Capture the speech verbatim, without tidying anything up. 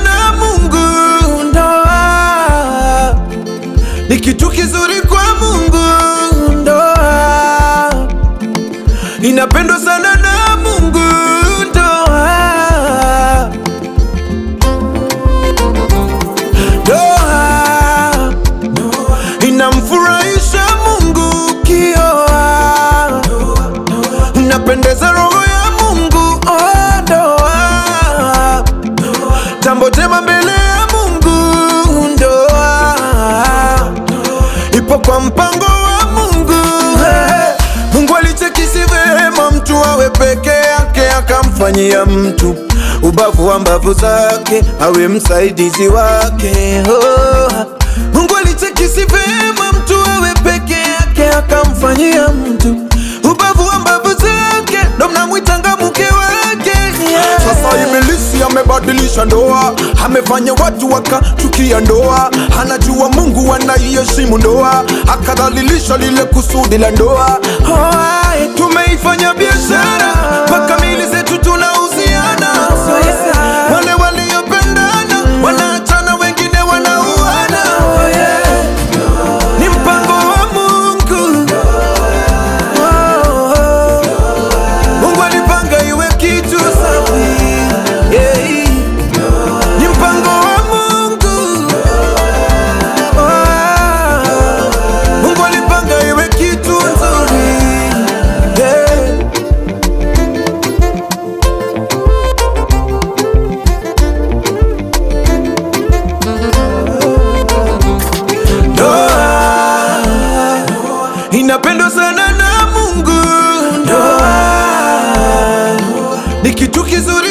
na Mungu. Ndoa ni kitu kizuri kwa Mungu. Ndoa inapendwa sana na Mungu. Ndoa Ndoa inamfurahisha Mungu. Kioa unapendeza roho ya Mungu. Oh, ndoa jambo jema mbele ya Mungu. Ndoa ipo kwa mpango wa Mungu. Hey, Mungu alichekisi vema mtu awe peke yake, akamfanyia mtu ubavu wa mbavu zake awe msaidizi wake. Oh, Mungu alichekisi vema mtu awe peke yake, akamfanyia mtu ubavu wa mbavu zake, ndo mnamwitanga mke wake. Yeah. Sasa ibilisi amebadilisha ndoa, amefanya watu wakachukia ndoa. Anajua Mungu anaiheshimu ndoa, akadhalilisha lile kusudi la ndoa. Oh, tumeifanya biashara mpaka mili zetu tunauziana. Wale waliopendana wanaachana, wengine wanauana. Oh, yeah. Ni mpango wa Mungu. Oh, oh. Mungu alipanga iwe kitu safi. Yeah. Ni mpango wa Mungu. Oh, Mungu alipanga iwe kitu nzuri. Yeah. Ndoa inapendwa sana na Mungu. Ndoa ni kitu kizuri